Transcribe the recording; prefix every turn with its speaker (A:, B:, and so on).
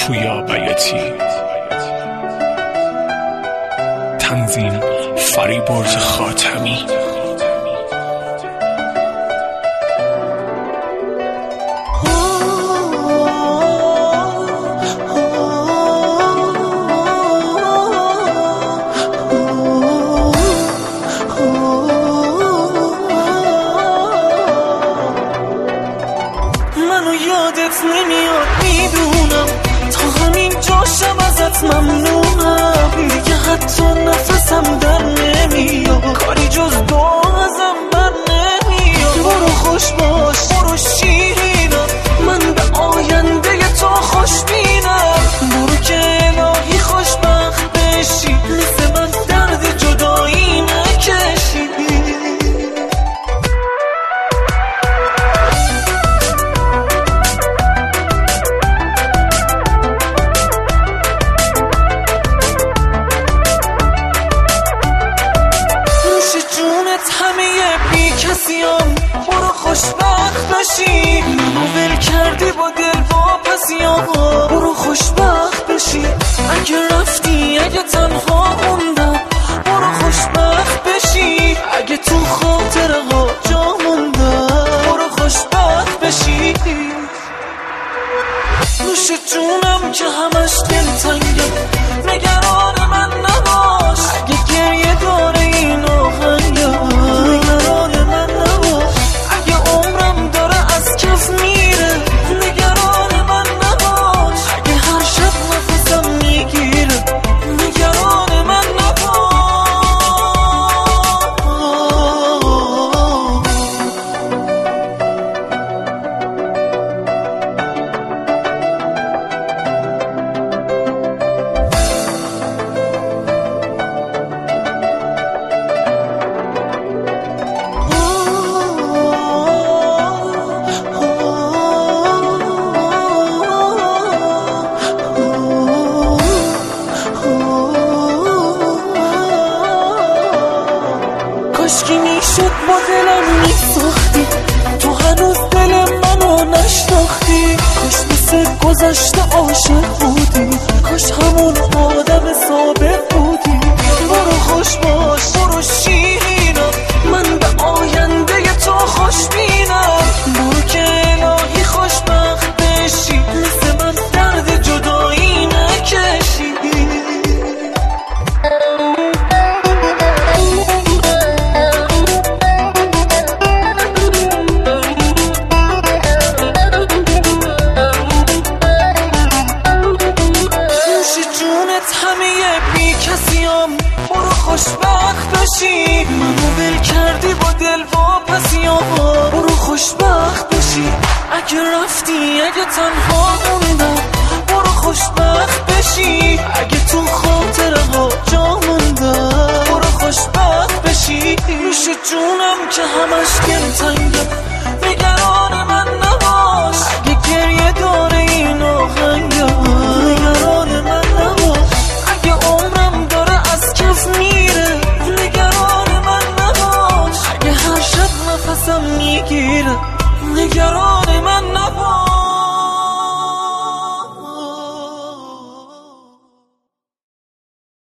A: پویا بیاتی. تنظیم فریبرز خاتمی.
B: منو یادت نمیاد میدونم، تا همین جاشم ازت ممنونم. دیگه حتی نفسم در نمیاد، کاری جز دعا ازم بر نمیاد. برو خوش باش، برو شیرینم، من به آینده تو خوشبینم. برو که الهی خوشبخت بشی، مثل من درد جدایی نکشی. همه بی کسیم، برو خوشبخت بشی. منو ول کردی با دل واپسیام، برو خوشبخت بشی. اگه رفتی، اگه تنها موندم، برو خوشبخت بشی. اگه تو خاطره ها جا موندم، برو خوشبخت بشی. نوش جونم که همش دلتنگم، نگران من نباش. اگه گریه داره این آهنگم، نگران من نباش. اگه عمرم داره از کف میره، نگران من نباش. اگه هر شب نفسم میگیره، نگران من نباش. کاشکی میشد با دلم میساختی، تو هنوز دل منو نشناختی. کاش مثل گذشته عاشق بودی، کاش همون آدم ثابت بودی. برو خوش باش، برو شیرینم، من به آینده تو خوشبینم. برو که الهی خوشبخت بشی، مثل من درد جدایی نکشی. همه بی کسیم، برو خوشبخت بشی. منو ول کردی با دل واپسیام، برو خوشبخت بشی. اگه رفتی، اگه تنها موندم، برو خوشبخت بشی. اگه تو خاطره ها جا موندم، برو خوشبخت بشی. نوش جونم که همش دلتنگم، نگران من نباش. اگه گریه داره این آهنگم، نگران من نباش. اگه عمرم داره از کف میره، نگران من نباش. اگه هر شب نفسم میگیره، نگران من نباش.